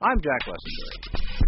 I'm Jack Lessenberry.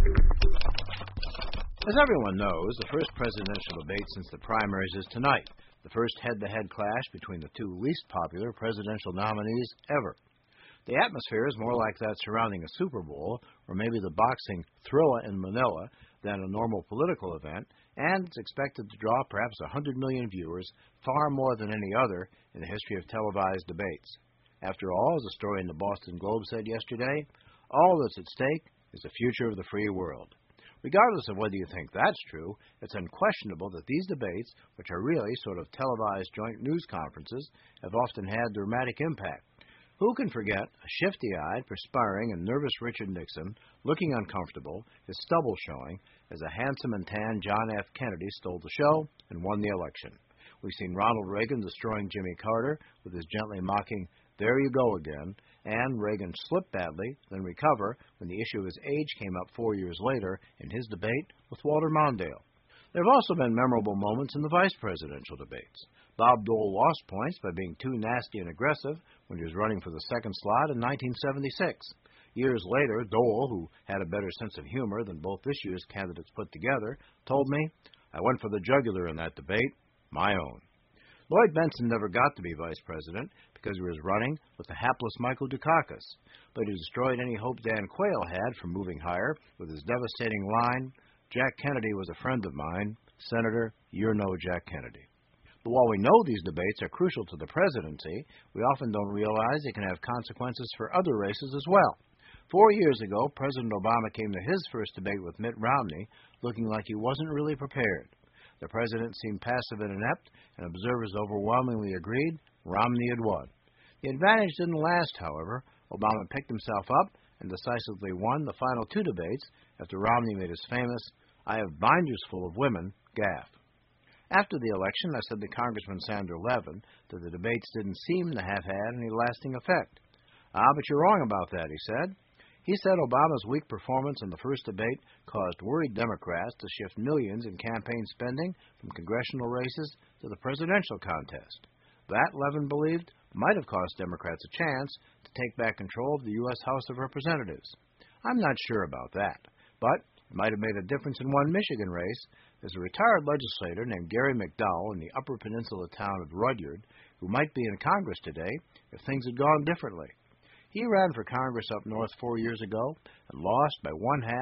As everyone knows, the first presidential debate since the primaries is tonight, the first head-to-head clash between the two least popular presidential nominees ever. The atmosphere is more like that surrounding a Super Bowl, or maybe the boxing Thrilla in Manila, than a normal political event, and it's expected to draw perhaps 100 million viewers, far more than any other in the history of televised debates. After all, as a story in the Boston Globe said yesterday, all that's at stake is the future of the free world. Regardless of whether you think that's true, it's unquestionable that these debates, which are really sort of televised joint news conferences, have often had dramatic impact. Who can forget a shifty-eyed, perspiring, and nervous Richard Nixon looking uncomfortable, his stubble showing, as a handsome and tan John F. Kennedy stole the show and won the election? We've seen Ronald Reagan destroying Jimmy Carter with his gently mocking, "There you go again," and Reagan slip badly, then recover when the issue of his age came up 4 years later in his debate with Walter Mondale. There have also been memorable moments in the vice presidential debates. Bob Dole lost points by being too nasty and aggressive when he was running for the second slot in 1976. Years later, Dole, who had a better sense of humor than both this year's candidates put together, told me, "I went for the jugular in that debate, my own." Lloyd Bentsen never got to be vice president because he was running with the hapless Michael Dukakis, but he destroyed any hope Dan Quayle had for moving higher with his devastating line, "Jack Kennedy was a friend of mine. Senator, you're no Jack Kennedy." But while we know these debates are crucial to the presidency, we often don't realize they can have consequences for other races as well. 4 years ago, President Obama came to his first debate with Mitt Romney looking like he wasn't really prepared. The president seemed passive and inept, and observers overwhelmingly agreed Romney had won. The advantage didn't last, however. Obama picked himself up and decisively won the final two debates after Romney made his famous, "I have binders full of women" gaffe. After the election, I said to Congressman Sander Levin that the debates didn't seem to have had any lasting effect. But you're wrong about that," he said. He said Obama's weak performance in the first debate caused worried Democrats to shift millions in campaign spending from congressional races to the presidential contest. That, Levin believed, might have cost Democrats a chance to take back control of the U.S. House of Representatives. I'm not sure about that, but it might have made a difference in one Michigan race. There's a retired legislator named Gary McDowell in the Upper Peninsula town of Rudyard who might be in Congress today if things had gone differently. He ran for Congress up north 4 years ago and lost by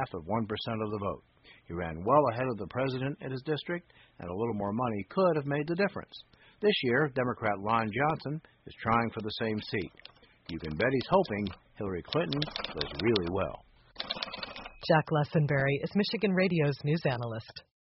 0.5% of the vote. He ran well ahead of the president in his district, and a little more money could have made the difference. This year, Democrat Lon Johnson is trying for the same seat. You can bet he's hoping Hillary Clinton does really well. Jack Lessenberry is Michigan Radio's news analyst.